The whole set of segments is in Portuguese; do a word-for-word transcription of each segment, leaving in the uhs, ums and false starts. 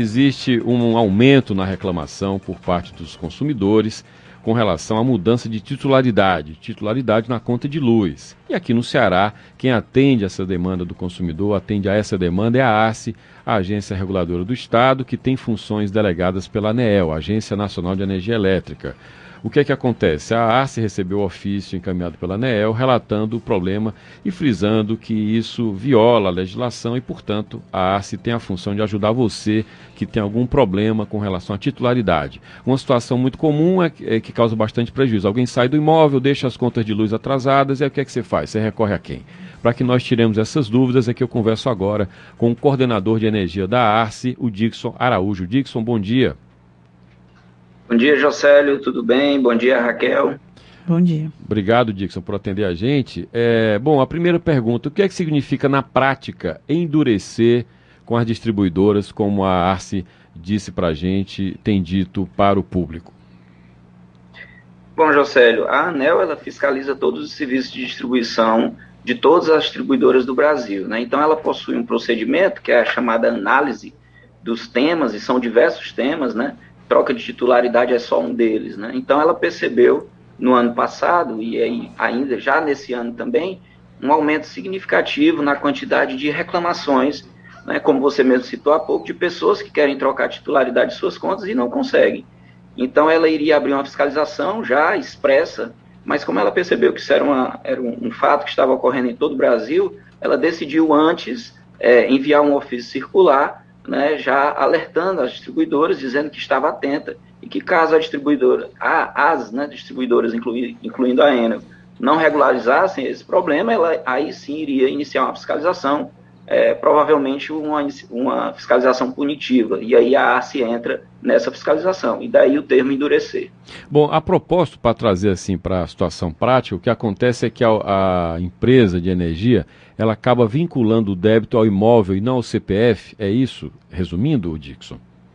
existe um aumento na reclamação por parte dos consumidores com relação à mudança de titularidade, titularidade na conta de luz. E aqui no Ceará, quem atende essa demanda do consumidor, atende a essa demanda é a ARCE, a Agência Reguladora do Estado, que tem funções delegadas pela ANEEL, Agência Nacional de Energia Elétrica. O que é que acontece? A ARCE recebeu o ofício encaminhado pela ANEEL relatando o problema e frisando que isso viola a legislação e, portanto, a ARCE tem a função de ajudar você que tem algum problema com relação à titularidade. Uma situação muito comum é que, é que causa bastante prejuízo. Alguém sai do imóvel, deixa as contas de luz atrasadas e aí o que é que você faz? Você recorre a quem? Para que nós tiremos essas dúvidas é que eu converso agora com o coordenador de energia da ARCE, o Dixon Araújo. Dixon, bom dia. Bom dia, Jocélio, tudo bem? Bom dia, Raquel. Bom dia. Obrigado, Dixon, por atender a gente. É, bom, a primeira pergunta, o que é que significa na prática endurecer com as distribuidoras, como a ARCE disse para a gente, tem dito para o público? Bom, Jocélio, a ANEEL ela fiscaliza todos os serviços de distribuição de todas as distribuidoras do Brasil, né? Então ela possui um procedimento que é a chamada análise dos temas, e são diversos temas, né? Troca de titularidade é só um deles, né? Então ela percebeu no ano passado, e aí ainda já nesse ano também, um aumento significativo na quantidade de reclamações, né? Como você mesmo citou há pouco, de pessoas que querem trocar a titularidade de suas contas e não conseguem. Então ela iria abrir uma fiscalização já expressa, mas como ela percebeu que isso era, uma, era um, um fato que estava ocorrendo em todo o Brasil, ela decidiu antes é, enviar um ofício circular, né, já alertando as distribuidoras, dizendo que estava atenta e que caso a distribuidora, a, as né, distribuidoras, inclui, incluindo a Enel, não regularizassem esse problema, ela aí sim iria iniciar uma fiscalização, é, provavelmente uma, uma fiscalização punitiva, e aí a ARCE entra nessa fiscalização, e daí o termo endurecer. Bom, a propósito, para trazer assim para a situação prática, o que acontece é que a, a empresa de energia, ela acaba vinculando o débito ao imóvel e não ao C P F, é isso? Resumindo, Dixon?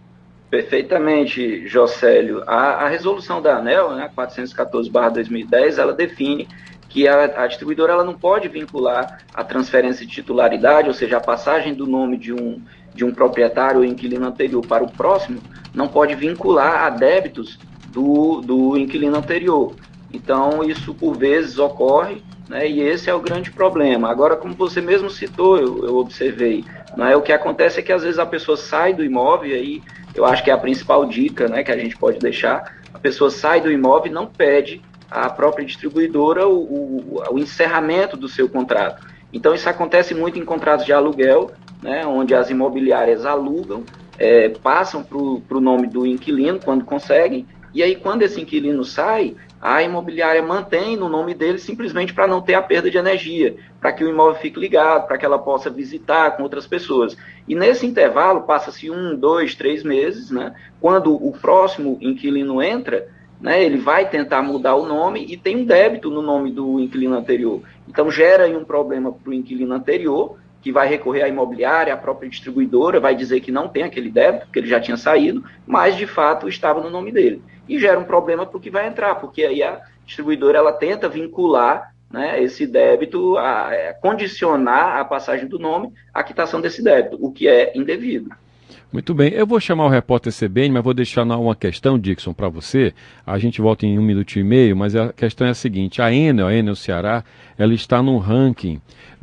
Perfeitamente, Jocélio. A, a resolução da ANEEL, né, quatrocentos e quatorze barra dois mil e dez, ela define que a, a distribuidora ela não pode vincular a transferência de titularidade, ou seja, a passagem do nome de um, de um proprietário ou inquilino anterior para o próximo, não pode vincular a débitos do, do inquilino anterior. Então, isso por vezes ocorre, né, e esse é o grande problema. Agora, como você mesmo citou, eu, eu observei, né, o que acontece é que às vezes a pessoa sai do imóvel, e aí eu acho que é a principal dica, né, que a gente pode deixar, a pessoa sai do imóvel e não pede à própria distribuidora o, o, o encerramento do seu contrato. Então, isso acontece muito em contratos de aluguel, né, onde as imobiliárias alugam, é, passam para o nome do inquilino quando conseguem, e aí quando esse inquilino sai, a imobiliária mantém no nome dele simplesmente para não ter a perda de energia, para que o imóvel fique ligado, para que ela possa visitar com outras pessoas. E nesse intervalo, passa-se um, dois, três meses, né? Quando o próximo inquilino entra, né, ele vai tentar mudar o nome e tem um débito no nome do inquilino anterior. Então gera aí um problema para o inquilino anterior, que vai recorrer à imobiliária, à própria distribuidora, vai dizer que não tem aquele débito, porque ele já tinha saído, mas de fato estava no nome dele. E gera um problema para o que vai entrar, porque aí a distribuidora ela tenta vincular, né, esse débito, a, a condicionar a passagem do nome à quitação desse débito, o que é indevido. Muito bem, eu vou chamar o repórter C B N, mas vou deixar uma questão, Dixon, para você. A gente volta em um minuto e meio, mas a questão é a seguinte: a Enel, a Enel Ceará, ela está no ranking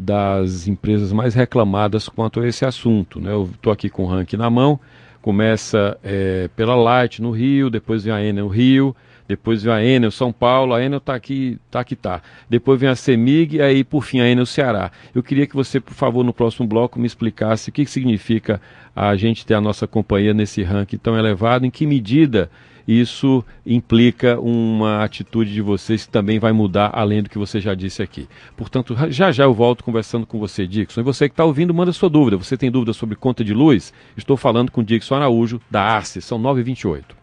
das empresas mais reclamadas quanto a esse assunto, né? Eu estou aqui com o ranking na mão. Começa é, pela Light no Rio, depois vem a Enel Rio, depois vem a Enel São Paulo, a Enel está aqui, tá que tá. Depois vem a CEMIG e aí, por fim, a Enel Ceará. Eu queria que você, por favor, no próximo bloco me explicasse o que, que significa a gente ter a nossa companhia nesse ranking tão elevado, em que medida isso implica uma atitude de vocês que também vai mudar além do que você já disse aqui. Portanto, já já eu volto conversando com você, Dixon. E você que está ouvindo, manda sua dúvida. Você tem dúvida sobre conta de luz? Estou falando com Dixon Araújo, da ARCE. São nove e vinte e oito.